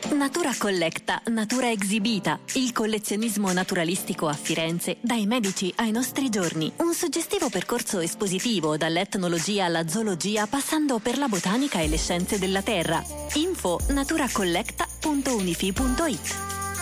Natura Collecta, Natura Exhibita, il collezionismo naturalistico a Firenze, dai medici ai nostri giorni. Un suggestivo percorso espositivo dall'etnologia alla zoologia passando per la botanica e le scienze della terra. Info naturacollecta.unifi.it.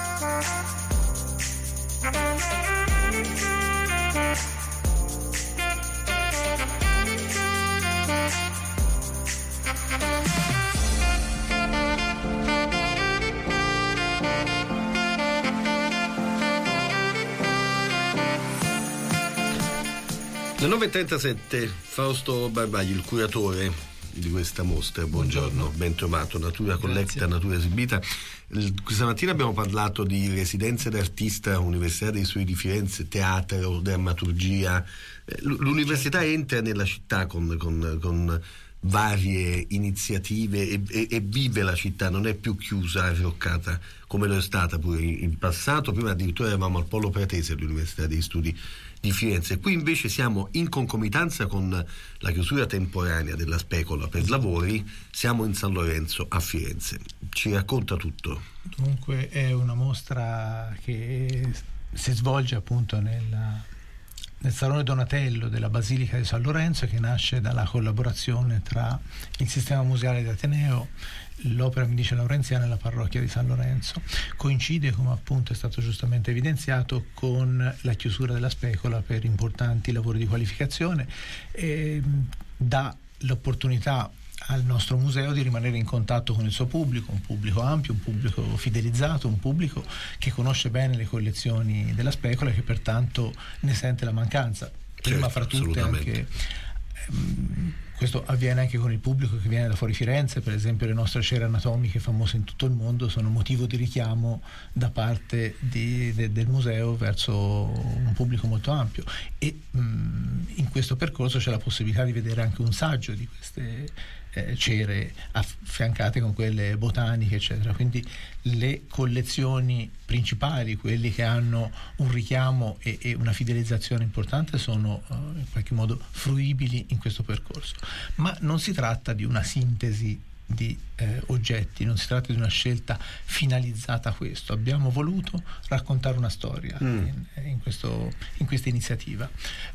Le 9.37, Fausto Barbagli, il curatore di questa mostra. Buongiorno, ben trovato. Natura Collecta, Natura Esibita. Questa mattina abbiamo parlato di residenze d'artista, Università dei Studi di Firenze, teatro, drammaturgia. L'università entra nella città con varie iniziative e vive la città, non è più chiusa, arroccata come lo è stata pure in passato. Prima addirittura eravamo al Polo Pratese all'Università dei Studi di Firenze. Qui invece siamo in concomitanza con la chiusura temporanea della Specola per lavori, siamo in San Lorenzo a Firenze. Ci racconta tutto. Dunque è una mostra che si svolge appunto nel Salone Donatello della Basilica di San Lorenzo, che nasce dalla collaborazione tra il sistema museale di Ateneo, l'Opera Medici Laurenziana e la parrocchia di San Lorenzo. Coincide, come appunto è stato giustamente evidenziato, con la chiusura della Specola per importanti lavori di qualificazione e dà l'opportunità al nostro museo di rimanere in contatto con il suo pubblico, un pubblico ampio, un pubblico fidelizzato, un pubblico che conosce bene le collezioni della Specola e che pertanto ne sente la mancanza. Prima fra tutte anche questo avviene anche con il pubblico che viene da fuori Firenze. Per esempio, le nostre cere anatomiche famose in tutto il mondo sono motivo di richiamo da parte del museo verso un pubblico molto ampio, e in questo percorso c'è la possibilità di vedere anche un saggio di queste cere affiancate con quelle botaniche, eccetera. Quindi le collezioni principali, quelli che hanno un richiamo e una fidelizzazione importante, sono in qualche modo fruibili in questo percorso. Ma non si tratta di una sintesi di oggetti, non si tratta di una scelta finalizzata a questo. Abbiamo voluto raccontare una storia in questa iniziativa,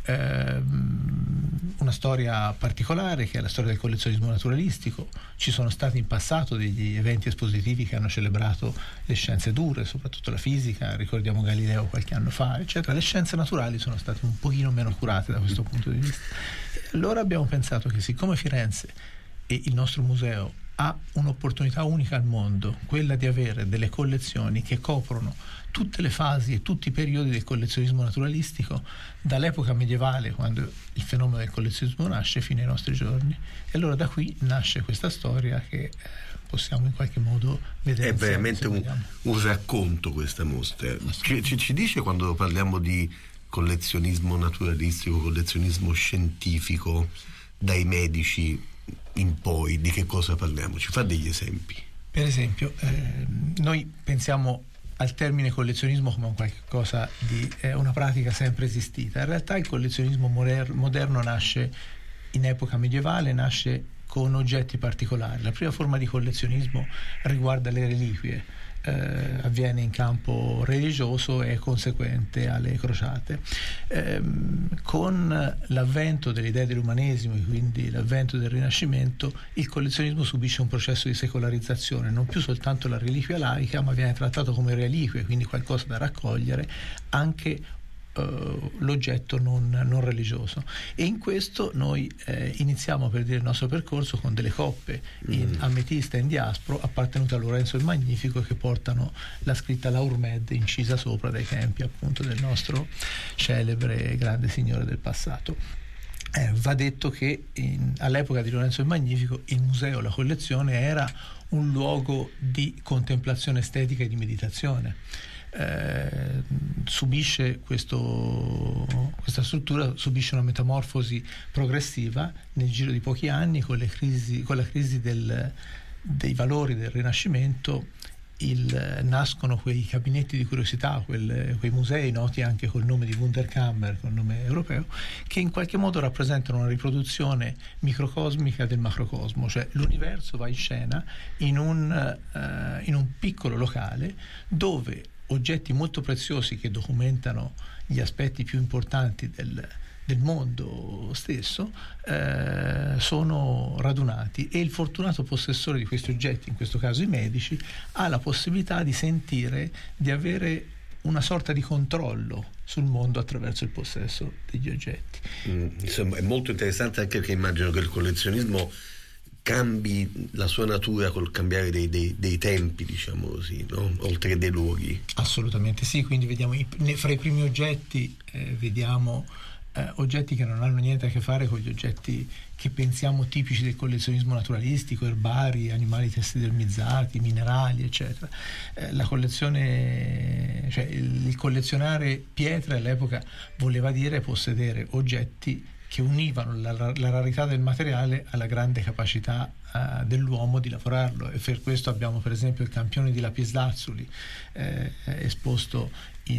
una storia particolare che è la storia del collezionismo naturalistico. Ci sono stati in passato degli eventi espositivi che hanno celebrato le scienze dure, soprattutto la fisica, ricordiamo Galileo qualche anno fa, eccetera. Le scienze naturali sono state un pochino meno curate da questo punto di vista. Allora abbiamo pensato che, siccome Firenze e il nostro museo ha un'opportunità unica al mondo, quella di avere delle collezioni che coprono tutte le fasi e tutti i periodi del collezionismo naturalistico, dall'epoca medievale, quando il fenomeno del collezionismo nasce, fino ai nostri giorni. E allora da qui nasce questa storia che possiamo in qualche modo vedere. È veramente un racconto questa mostra. Ci dice, quando parliamo di collezionismo naturalistico, collezionismo scientifico, dai medici in poi, di che cosa parliamo? Ci fa degli esempi? Per esempio, noi pensiamo al termine collezionismo come un qualche cosa di una pratica sempre esistita. In realtà il collezionismo moderno nasce in epoca medievale, nasce con oggetti particolari. La prima forma di collezionismo riguarda le reliquie, avviene in campo religioso e conseguente alle crociate. Con l'avvento delle idee dell'umanesimo e quindi l'avvento del Rinascimento, il collezionismo subisce un processo di secolarizzazione. Non più soltanto la reliquia laica, ma viene trattato come reliquia, quindi qualcosa da raccogliere, anche l'oggetto non religioso. E in questo noi iniziamo, per dire, il nostro percorso con delle coppe in ametista e in diaspro appartenute a Lorenzo il Magnifico, che portano la scritta Laurmed incisa sopra dai tempi appunto del nostro celebre grande signore del passato. Va detto che all'epoca di Lorenzo il Magnifico il museo, la collezione, era un luogo di contemplazione estetica e di meditazione. Subisce questa struttura subisce una metamorfosi progressiva nel giro di pochi anni, con la crisi dei valori del Rinascimento nascono quei gabinetti di curiosità, quei musei noti anche col nome di Wunderkammer, col nome europeo, che in qualche modo rappresentano una riproduzione microcosmica del macrocosmo, cioè l'universo va in scena in un piccolo locale dove oggetti molto preziosi che documentano gli aspetti più importanti del mondo stesso sono radunati, e il fortunato possessore di questi oggetti, in questo caso i medici, ha la possibilità di sentire di avere una sorta di controllo sul mondo attraverso il possesso degli oggetti. Insomma, è molto interessante, anche perché immagino che il collezionismo cambi la sua natura col cambiare dei tempi, diciamo così, no? Oltre che dei luoghi. Assolutamente sì, quindi vediamo fra i primi oggetti vediamo oggetti che non hanno niente a che fare con gli oggetti che pensiamo tipici del collezionismo naturalistico, erbari, animali tassidermizzati, minerali, eccetera. La collezione, cioè il collezionare pietre all'epoca voleva dire possedere oggetti che univano la rarità del materiale alla grande capacità dell'uomo di lavorarlo, e per questo abbiamo per esempio il campione di lapislazzuli esposto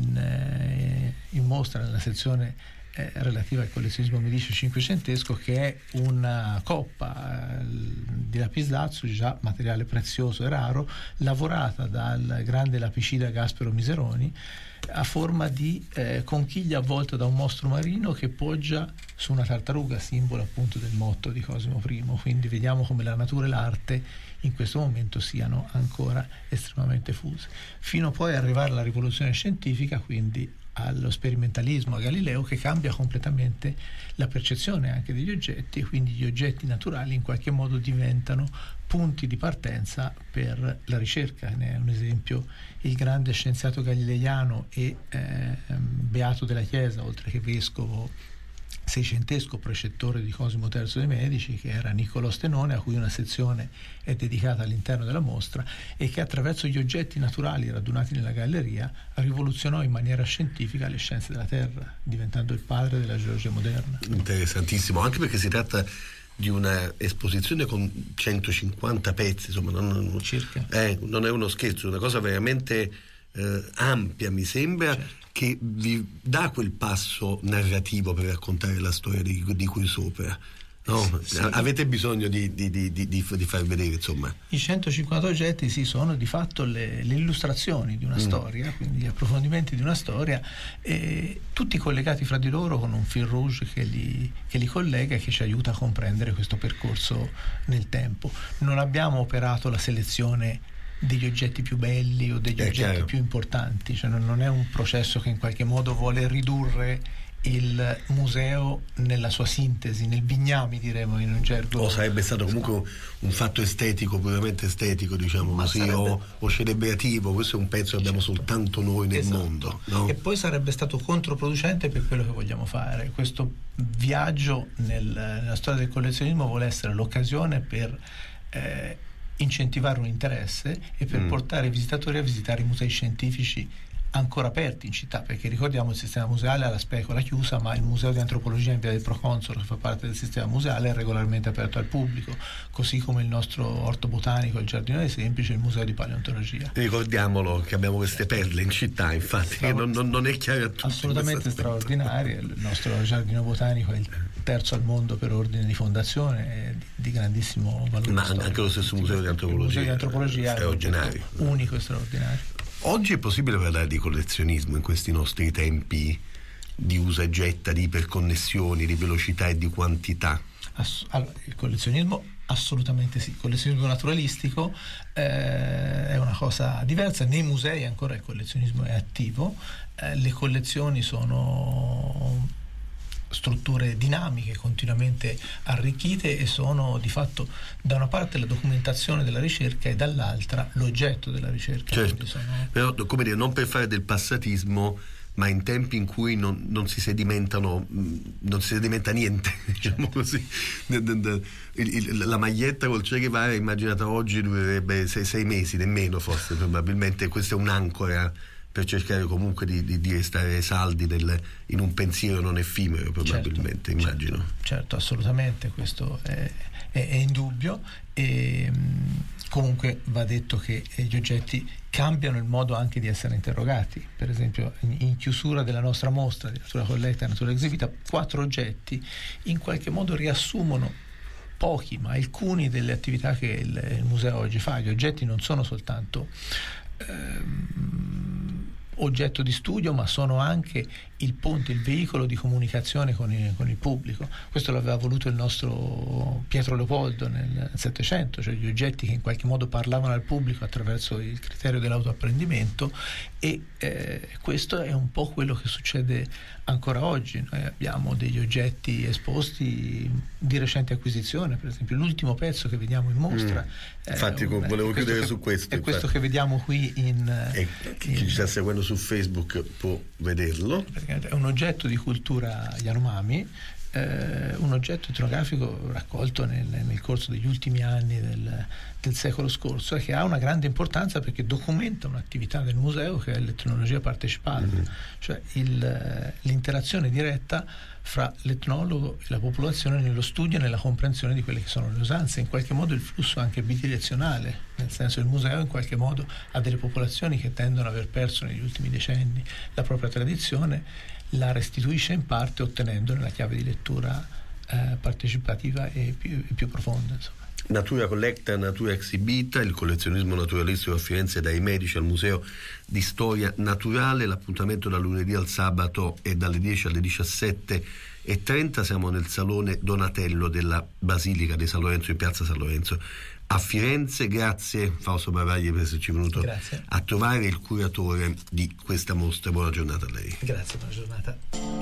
in mostra nella sezione relativa al collezionismo mediceo cinquecentesco, che è una coppa di lapislazzuli, già materiale prezioso e raro, lavorata dal grande lapicida Gaspero Miseroni a forma di conchiglia avvolta da un mostro marino che poggia su una tartaruga, simbolo appunto del motto di Cosimo I. Quindi vediamo come la natura e l'arte in questo momento siano ancora estremamente fuse, fino poi ad arrivare alla rivoluzione scientifica, quindi allo sperimentalismo, a Galileo, che cambia completamente la percezione anche degli oggetti, e quindi gli oggetti naturali in qualche modo diventano punti di partenza per la ricerca. Ne è un esempio il grande scienziato galileiano e beato della Chiesa, oltre che vescovo seicentesco, precettore di Cosimo III dei Medici, che era Niccolò Stenone, a cui una sezione è dedicata all'interno della mostra, e che attraverso gli oggetti naturali radunati nella galleria rivoluzionò in maniera scientifica le scienze della Terra, diventando il padre della geologia moderna. Interessantissimo, anche perché si tratta di una esposizione con 150 pezzi, insomma, circa. Non è uno scherzo, è una cosa veramente ampia, mi sembra. Certo. Che vi dà quel passo narrativo per raccontare la storia di cui sopra, no? Sì. Avete bisogno di far vedere, insomma. I 150 oggetti sono di fatto le illustrazioni di una storia, quindi gli approfondimenti di una storia, tutti collegati fra di loro con un fil rouge che li collega e che ci aiuta a comprendere questo percorso nel tempo. Non abbiamo operato la selezione degli oggetti più belli o degli oggetti più importanti, cioè non è un processo che in qualche modo vuole ridurre il museo nella sua sintesi, nel bignami, diremo in un gergo. O sarebbe stato comunque un fatto estetico, puramente estetico, diciamo così, o celebrativo. Questo è un pezzo che abbiamo soltanto noi nel mondo, no? E poi sarebbe stato controproducente per quello che vogliamo fare. Questo viaggio nella storia del collezionismo vuole essere l'occasione per incentivare un interesse e per portare i visitatori a visitare i musei scientifici ancora aperti in città, perché ricordiamo il sistema museale ha la specola chiusa, ma il museo di antropologia in via del Proconsolo, che fa parte del sistema museale, è regolarmente aperto al pubblico, così come il nostro orto botanico, il giardino dei semplici e il museo di paleontologia. Ricordiamolo che abbiamo queste perle in città, infatti, che non è chiaro a tutti. Assolutamente straordinarie. Il nostro giardino botanico è il terzo al mondo per ordine di fondazione, è di grandissimo valore. Ma anche lo stesso museo di antropologia. Il museo di antropologia straordinario, unico e straordinario. Oggi è possibile parlare di collezionismo in questi nostri tempi di usa e getta, di iperconnessioni, di velocità e di quantità? Allora, il collezionismo assolutamente sì. Il collezionismo naturalistico è una cosa diversa. Nei musei ancora il collezionismo è attivo, le collezioni sono strutture dinamiche, continuamente arricchite, e sono di fatto da una parte la documentazione della ricerca e dall'altra l'oggetto della ricerca. Certo, però come dire, non per fare del passatismo, ma in tempi in cui non si sedimenta niente, diciamo così. La maglietta col Che Guevara immaginata oggi durerebbe 6 mesi, nemmeno forse, probabilmente. Questa è un'ancora per cercare comunque di restare saldi in un pensiero non effimero, probabilmente. Certo, immagino. Certo, assolutamente, questo è indubbio. E Comunque va detto che gli oggetti cambiano il modo anche di essere interrogati. Per esempio in chiusura della nostra mostra di natura colletta e natura esibita, 4 oggetti in qualche modo riassumono pochi ma alcuni delle attività che il museo oggi fa. Gli oggetti non sono soltanto oggetto di studio, ma sono anche il ponte, il veicolo di comunicazione con il pubblico. Questo l'aveva voluto il nostro Pietro Leopoldo nel Settecento, cioè gli oggetti che in qualche modo parlavano al pubblico attraverso il criterio dell'autoapprendimento, e questo è un po' quello che succede ancora oggi. Noi abbiamo degli oggetti esposti di recente acquisizione, per esempio l'ultimo pezzo che vediamo in mostra. Infatti volevo chiudere su questo. È questo che vediamo qui chi ci sta seguendo su Facebook può vederlo. È un oggetto di cultura Yanomami, un oggetto etnografico raccolto nel corso degli ultimi anni del secolo scorso, e che ha una grande importanza perché documenta un'attività del museo che è l'etnologia partecipata, cioè l'interazione diretta fra l'etnologo e la popolazione nello studio e nella comprensione di quelle che sono le usanze, in qualche modo il flusso anche bidirezionale, nel senso il museo in qualche modo ha delle popolazioni che tendono ad aver perso negli ultimi decenni la propria tradizione, la restituisce in parte ottenendone la chiave di lettura partecipativa e più profonda, insomma. Natura colletta, natura exibita, il collezionismo naturalistico a Firenze dai Medici al Museo di Storia Naturale. L'appuntamento da lunedì al sabato è dalle 10 alle 17:30. Siamo nel Salone Donatello della Basilica di San Lorenzo in piazza San Lorenzo a Firenze. Grazie Fausto Barbagli per esserci venuto a trovare, il curatore di questa mostra. Buona giornata a lei. Grazie, buona giornata.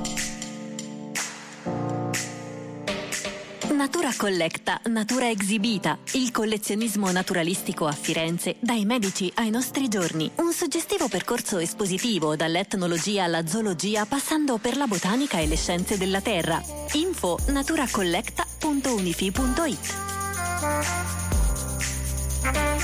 Natura Collecta, natura exibita, il collezionismo naturalistico a Firenze dai Medici ai nostri giorni. Un suggestivo percorso espositivo dall'etnologia alla zoologia passando per la botanica e le scienze della terra. Info naturacollecta.unifi.it.